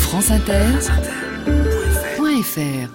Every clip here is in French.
franceinter.fr.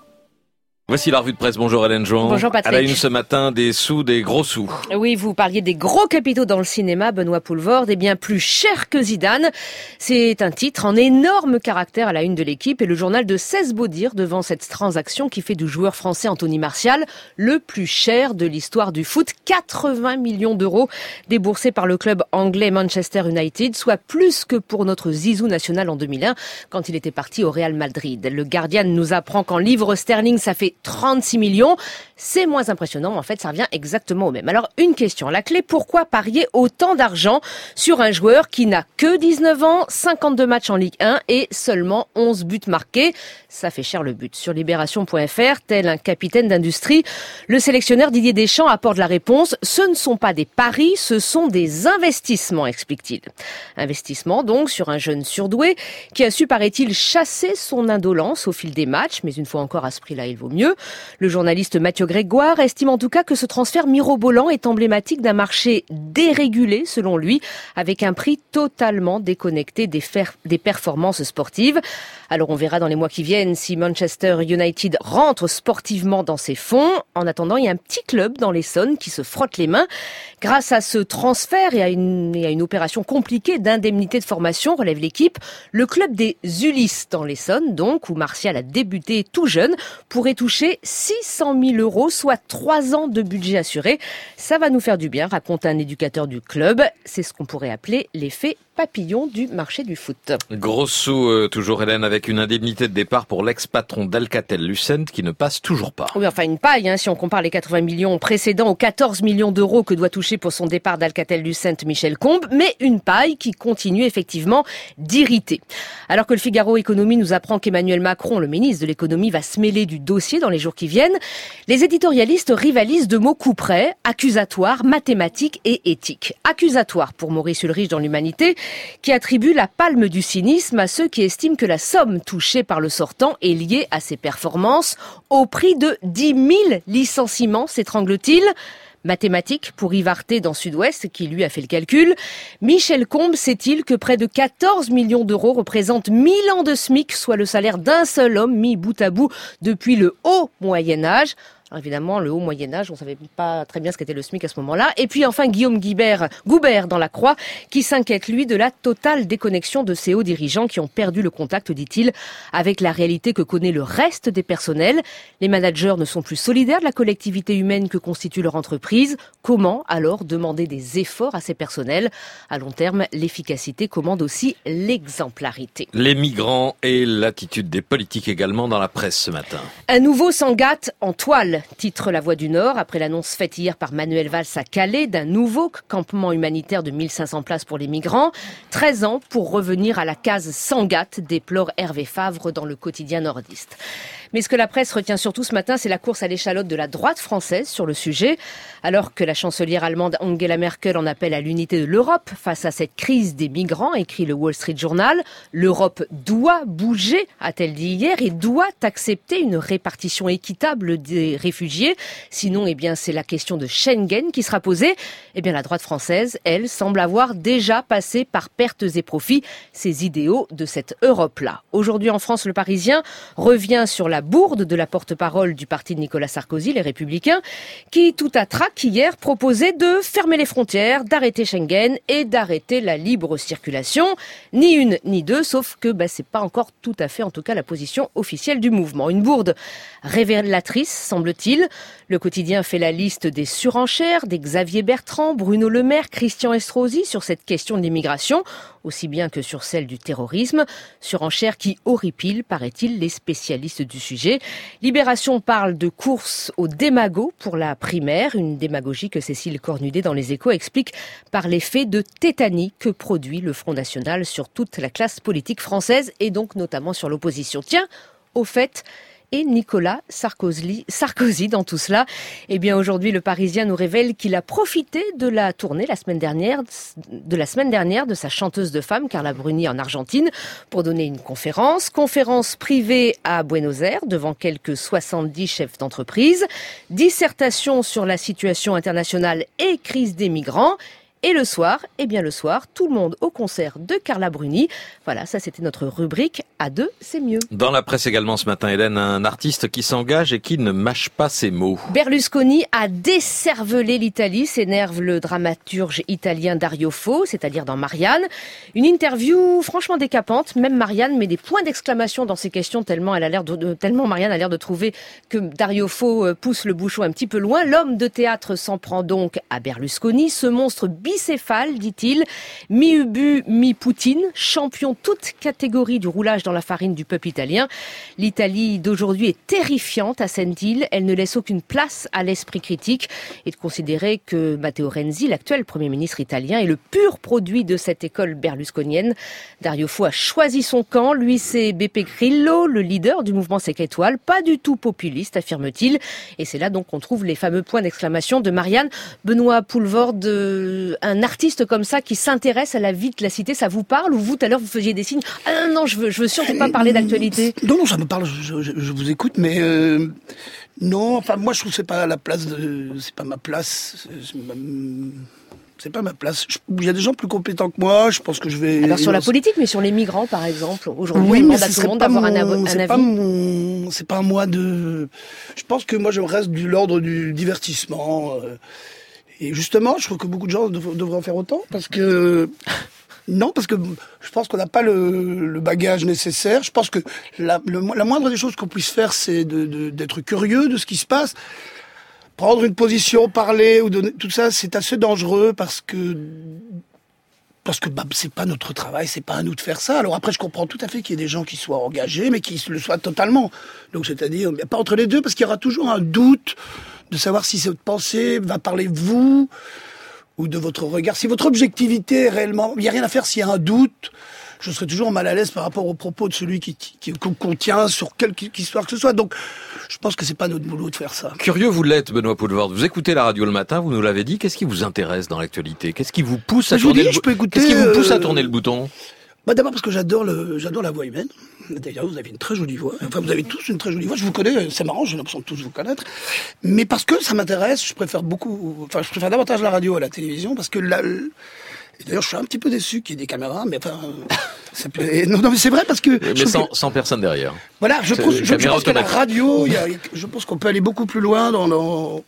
Voici la revue de presse. Bonjour Hélène Jouan. Bonjour Patrick. À la une ce matin, des gros sous. Oui, vous parliez des gros capitaux dans le cinéma. Benoît Poelvoorde est bien plus cher que Zidane. C'est un titre en énorme caractère à la une de l'Équipe et le journal de cesse beau dire devant cette transaction qui fait du joueur français Anthony Martial le plus cher de l'histoire du foot. 80 millions d'euros déboursés par le club anglais Manchester United, soit plus que pour notre Zizou national en 2001 quand il était parti au Real Madrid. Le Guardian nous apprend qu'en livres sterling, ça fait 36 millions. C'est moins impressionnant, mais en fait, ça revient exactement au même. Alors, une question à la clé, pourquoi parier autant d'argent sur un joueur qui n'a que 19 ans, 52 matchs en Ligue 1 et seulement 11 buts marqués? Ça fait cher le but. Sur Libération.fr, tel un capitaine d'industrie, le sélectionneur Didier Deschamps apporte la réponse. Ce ne sont pas des paris, ce sont des investissements, explique-t-il. Investissement donc sur un jeune surdoué qui a su, paraît-il, chasser son indolence au fil des matchs, mais une fois encore à ce prix-là, il vaut mieux. Le journaliste Mathieu Grégoire estime en tout cas que ce transfert mirobolant est emblématique d'un marché dérégulé, selon lui, avec un prix totalement déconnecté des performances sportives. Alors on verra dans les mois qui viennent si Manchester United rentre sportivement dans ses fonds. En attendant, il y a un petit club dans l'Essonne qui se frotte les mains. Grâce à ce transfert et à une opération compliquée d'indemnité de formation, relève l'Équipe, le club des Ulysses dans l'Essonne, donc, où Martial a débuté tout jeune, pourrait toucher 600 000 euros, soit 3 ans de budget assuré. Ça va nous faire du bien, raconte un éducateur du club. C'est ce qu'on pourrait appeler l'effet papillon du marché du foot. Gros sous, toujours Hélène, avec une indemnité de départ pour l'ex-patron d'Alcatel-Lucent qui ne passe toujours pas. Oui, enfin une paille, si on compare les 80 millions précédents aux 14 millions d'euros que doit toucher pour son départ d'Alcatel-Lucent Michel Combes, mais une paille qui continue effectivement d'irriter. Alors que le Figaro Économie nous apprend qu'Emmanuel Macron, le ministre de l'économie, va se mêler du dossier dans les jours qui viennent, les éditorialistes rivalisent de mots couperets, accusatoires, mathématiques et éthiques. Accusatoire pour Maurice Ulrich dans l'Humanité, qui attribue la palme du cynisme à ceux qui estiment que la somme touchée par le sortant est liée à ses performances. Au prix de 10 000 licenciements, s'étrangle-t-il. Mathématiques pour Yves Arté dans Sud-Ouest, qui lui a fait le calcul. Michel Combes sait-il que près de 14 millions d'euros représentent 1000 ans de SMIC, soit le salaire d'un seul homme mis bout à bout depuis le haut Moyen-Âge. Alors évidemment, le haut Moyen-Âge, on savait pas très bien ce qu'était le SMIC à ce moment-là. Et puis enfin, Guillaume Goubert dans La Croix, qui s'inquiète, lui, de la totale déconnexion de ces hauts dirigeants qui ont perdu le contact, dit-il, avec la réalité que connaît le reste des personnels. Les managers ne sont plus solidaires de la collectivité humaine que constitue leur entreprise. Comment alors demander des efforts à ces personnels? À long terme, l'efficacité commande aussi l'exemplarité. Les migrants et l'attitude des politiques également dans la presse ce matin. Un nouveau Sangatte en toile, titre La Voix du Nord, après l'annonce faite hier par Manuel Valls à Calais d'un nouveau campement humanitaire de 1500 places pour les migrants. 13 ans pour revenir à la case Sangatte, déplore Hervé Favre dans le quotidien nordiste. Mais ce que la presse retient surtout ce matin, c'est la course à l'échalote de la droite française sur le sujet. Alors que la chancelière allemande Angela Merkel en appelle à l'unité de l'Europe face à cette crise des migrants, écrit le Wall Street Journal, l'Europe doit bouger, a-t-elle dit hier, et doit accepter une répartition équitable des réfugiés. Sinon, c'est la question de Schengen qui sera posée. La droite française, elle, semble avoir déjà passé par pertes et profits ces idéaux de cette Europe-là. Aujourd'hui en France, le Parisien revient sur la bourde de la porte-parole du parti de Nicolas Sarkozy, les Républicains, qui tout à trac hier proposait de fermer les frontières, d'arrêter Schengen et d'arrêter la libre circulation. Ni une ni deux, sauf que c'est pas encore tout à fait, en tout cas, la position officielle du mouvement. Une bourde révélatrice, semble-t-il. Le quotidien fait la liste des surenchères, des Xavier Bertrand, Bruno Le Maire, Christian Estrosi sur cette question de l'immigration, aussi bien que sur celle du terrorisme. Surenchères qui horripilent, paraît-il, les spécialistes du sujet. Libération parle de course aux démagos pour la primaire, une démagogie que Cécile Cornudet dans Les Échos explique par l'effet de tétanie que produit le Front National sur toute la classe politique française et donc notamment sur l'opposition. Tiens, au fait, et Nicolas Sarkozy dans tout cela. Aujourd'hui, le Parisien nous révèle qu'il a profité de la tournée la semaine dernière de sa chanteuse de femme, Carla Bruni, en Argentine, pour donner une conférence privée à Buenos Aires, devant quelques 70 chefs d'entreprise, dissertation sur la situation internationale et crise des migrants. Et le soir, tout le monde au concert de Carla Bruni. Voilà, ça c'était notre rubrique à deux, c'est mieux. Dans la presse également ce matin, Hélène, un artiste qui s'engage et qui ne mâche pas ses mots. Berlusconi a décervelé l'Italie, s'énerve le dramaturge italien Dario Fo, c'est-à-dire dans Marianne. Une interview franchement décapante, même Marianne met des points d'exclamation dans ses questions tellement Marianne a l'air de trouver que Dario Fo pousse le bouchon un petit peu loin. L'homme de théâtre s'en prend donc à Berlusconi, ce monstre bicéphale, dit-il, mi-Ubu, mi-Poutine, champion toute catégorie du roulage dans la farine du peuple italien. L'Italie d'aujourd'hui est terrifiante, assène-t-il. Elle ne laisse aucune place à l'esprit critique et de considérer que Matteo Renzi, l'actuel Premier ministre italien, est le pur produit de cette école berlusconienne. Dario Fo a choisi son camp. Lui, c'est Beppe Grillo, le leader du mouvement 5 étoiles, pas du tout populiste, affirme-t-il. Et c'est là donc qu'on trouve les fameux points d'exclamation de Marianne. Benoît Poelvoorde, un artiste comme ça qui s'intéresse à la vie de la cité, ça vous parle? Ou vous, tout à l'heure, vous faisiez des signes? Ah non, je veux surtout pas parler d'actualité. Non, ça me parle, je vous écoute, mais non, enfin, moi, je trouve que c'est pas ma place. C'est pas ma place. Il y a des gens plus compétents que moi, je pense que je vais... Alors sur la politique, mais sur les migrants, par exemple, aujourd'hui, on demande à tout le monde d'avoir un avis. C'est pas à moi de... Je pense que moi, je reste de l'ordre du divertissement. Et justement, je trouve que beaucoup de gens devraient en faire autant, parce que... Non, parce que je pense qu'on n'a pas le bagage nécessaire. Je pense que la moindre des choses qu'on puisse faire, c'est d'être curieux de ce qui se passe. Prendre une position, parler ou donner, tout ça, c'est assez dangereux parce que c'est pas notre travail, c'est pas à nous de faire ça. Alors après, je comprends tout à fait qu'il y ait des gens qui soient engagés, mais qui le soient totalement. Donc c'est-à-dire, pas entre les deux, parce qu'il y aura toujours un doute de savoir si cette pensée va parler de vous ou de votre regard. Si votre objectivité est réellement, il n'y a rien à faire s'il y a un doute. Je serai toujours mal à l'aise par rapport aux propos de celui qu'on tient sur quelque histoire que ce soit. Donc, je pense que c'est pas notre boulot de faire ça. Curieux vous l'êtes, Benoît Poelvoorde. Vous écoutez la radio le matin, vous nous l'avez dit. Qu'est-ce qui vous intéresse dans l'actualité? Qu'est-ce qui vous pousse à tourner le bouton? D'abord parce que j'adore la voix humaine. D'ailleurs, vous avez une très jolie voix. Enfin, vous avez tous une très jolie voix. Je vous connais, c'est marrant, j'ai l'impression de tous vous connaître. Mais parce que ça m'intéresse, je préfère davantage la radio à la télévision parce que et d'ailleurs, je suis un petit peu déçu qu'il y ait des caméras, mais enfin, non, mais c'est vrai parce que... Mais sans personne derrière. Voilà, je pense qu'à la radio, je pense qu'on peut aller beaucoup plus loin dans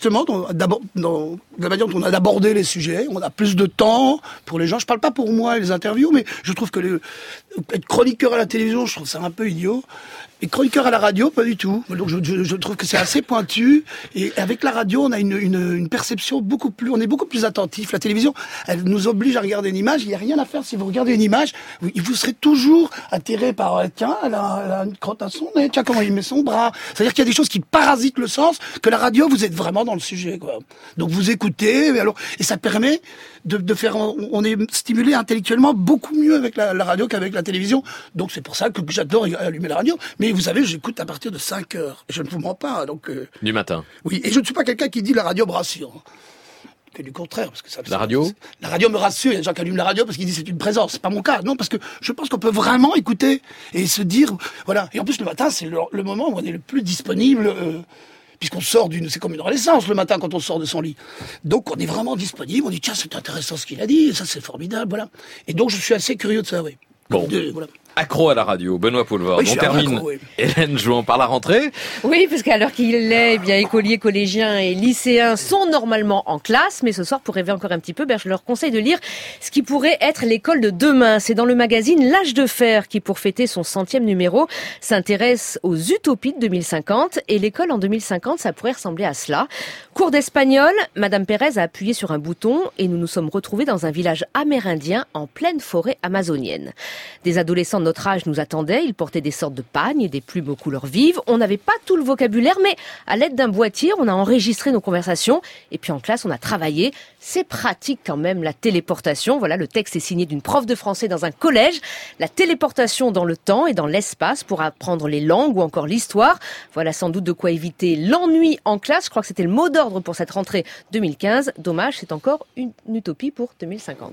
la manière dont on a d'aborder les sujets. On a plus de temps pour les gens. Je parle pas pour moi et les interviews, mais je trouve que être chroniqueur à la télévision, je trouve ça un peu idiot. Et chroniqueur à la radio, pas du tout. Donc je trouve que c'est assez pointu. Et avec la radio, on a une perception on est beaucoup plus attentif. La télévision, elle nous oblige à regarder une image. Il n'y a rien à faire si vous regardez une image. Vous serez toujours attiré par, tiens, elle a une crotte à son nez, tiens, comment il met son bras. C'est-à-dire qu'il y a des choses qui parasitent le sens, que la radio, vous êtes vraiment dans le sujet, quoi. Donc vous écoutez, et ça permet de faire, on est stimulé intellectuellement beaucoup mieux avec la radio qu'avec la télévision. Donc c'est pour ça que j'adore allumer la radio. Mais vous savez, j'écoute à partir de 5 heures. Je ne vous mens pas, donc... Du matin. Oui, et je ne suis pas quelqu'un qui dit la radio me rassure. Que du contraire, parce que ça... La radio me rassure. Il y a des gens qui allument la radio parce qu'ils disent c'est une présence. C'est pas mon cas. Non, parce que je pense qu'on peut vraiment écouter et se dire, voilà. Et en plus, le matin, c'est le moment où on est le plus disponible, puisqu'on sort c'est comme une renaissance le matin quand on sort de son lit. Donc, on est vraiment disponible. On dit, tiens, c'est intéressant ce qu'il a dit. Ça, c'est formidable, voilà. Et donc, je suis assez curieux de ça, oui. Bon. Voilà. Accro à la radio, Benoît Poelvoorde. Oui, on termine, Hélène Jouan, par la rentrée. Oui, parce qu'à l'heure qu'il est, eh bien, écoliers, collégiens et lycéens sont normalement en classe, mais ce soir, pour rêver encore un petit peu, je leur conseille de lire ce qui pourrait être l'école de demain. C'est dans le magazine L'Âge de Fer qui, pour fêter son 100e numéro, s'intéresse aux utopies de 2050. Et l'école en 2050, ça pourrait ressembler à cela. Cours d'espagnol, Madame Pérez a appuyé sur un bouton et nous nous sommes retrouvés dans un village amérindien en pleine forêt amazonienne. Des adolescents de notre âge nous attendaient, ils portaient des sortes de pagnes et des plumes aux couleurs vives. On n'avait pas tout le vocabulaire, mais à l'aide d'un boîtier, on a enregistré nos conversations. Et puis en classe, on a travaillé. C'est pratique quand même, la téléportation. Voilà, le texte est signé d'une prof de français dans un collège. La téléportation dans le temps et dans l'espace pour apprendre les langues ou encore l'histoire. Voilà sans doute de quoi éviter l'ennui en classe. Je crois que c'était le mot d'ordre pour cette rentrée 2015. Dommage, c'est encore une utopie pour 2050.